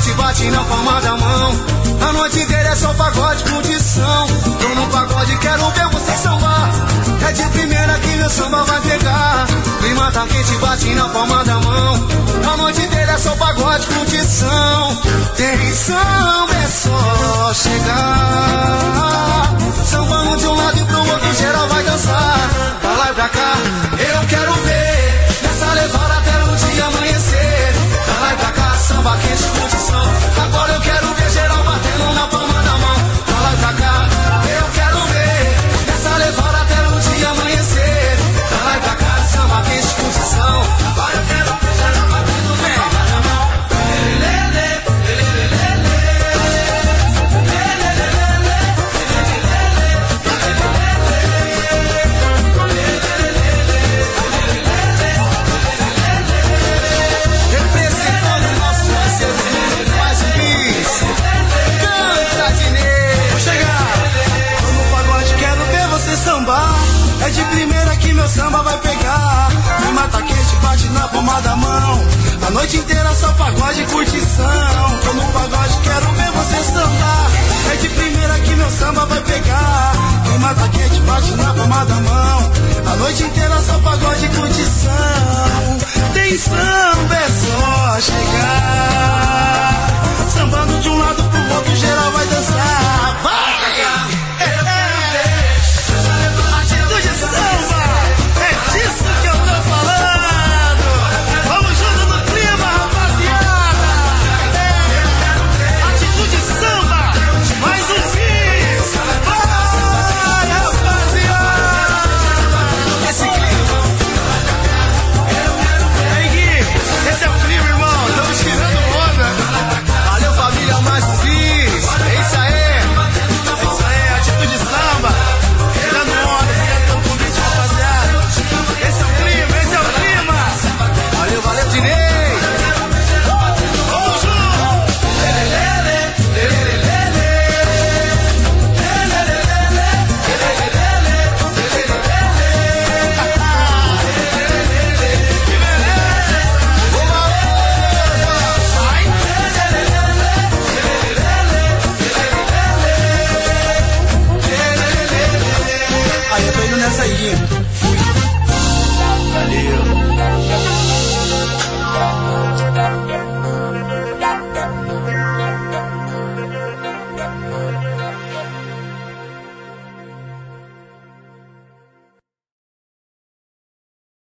quente bate na palma da mão. A noite inteira é só pagode, curtição. Tô no pagode, quero ver você sambar. É de primeira que meu samba vai pegar. Clima tá quente bate na palma da mão. A noite inteira é só pagode, curtição. Tem samba, é só chegar. Sambando de um lado e pro outro, geral vai dançar. Pra lá e pra cá, eu quero ver nessa levada até o dia amanhecer. Pra lá e pra cá, samba quente, curtição. Agora eu quero ver geral batendo na palma da mão. Pra lá e pra cá, eu quero ver nessa levada até o dia amanhecer. Pra lá e pra cá, samba quente, curtição. Agora eu quero ver geral batendo na palma da mão. É de primeira que meu samba vai pegar. Clima tá quente, bate na palma da mão. A noite inteira só pagode e curtição. Tô no pagode, quero ver você sambar. É de primeira que meu samba vai pegar. Clima tá quente, bate na palma da mão. A noite inteira só pagode e curtição. Tem samba, é só chegar. Sambando de um lado pro outro, geral vai dançar. Vai! Aí eu tô indo nessa aí.